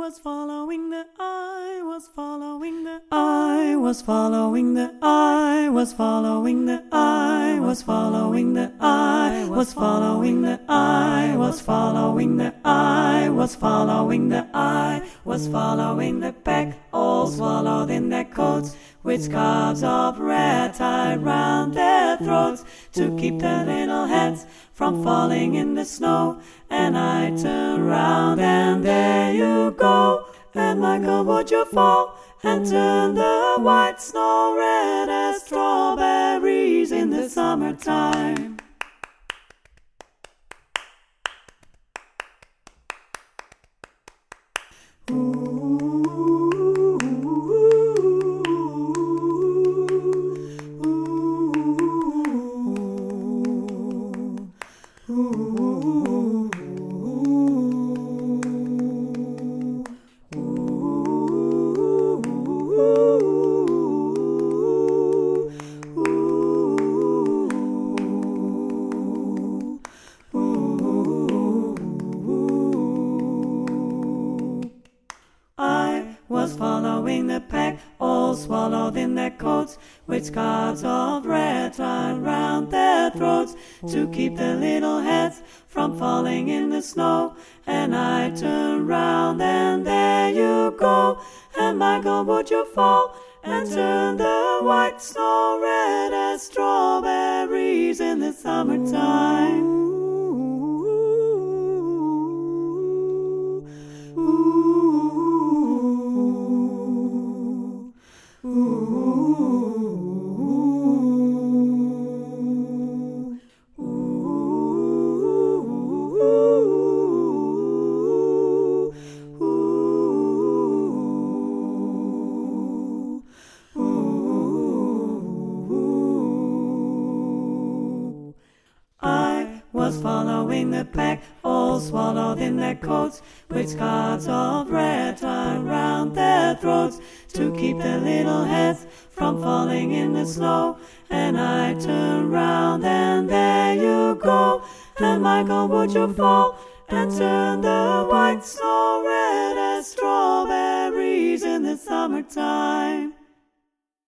was following the I was following the I was following the I was following the I was following the I was following the I was following the I was following the I was following the pack, all swallowed in their coats, with scarves of red tied round their throats to keep their little heads from falling in the snow. And I turn round and there you go, and Michael, would you fall and turn the white snow red as strawberries in the summertime? Was following the pack, all swallowed in their coats, with scarves of red tied round their throats to keep their little heads from falling in the snow. And I turn round and there you go, and Michael, would you fall and turn the white snow red as strawberries in the summertime? Was following the pack, all swallowed in their coats, with scarves of red tied round their throats to keep their little heads from falling in the snow. And I turn round and there you go, and Michael, would you fall and turn the white snow red as strawberries in the summertime?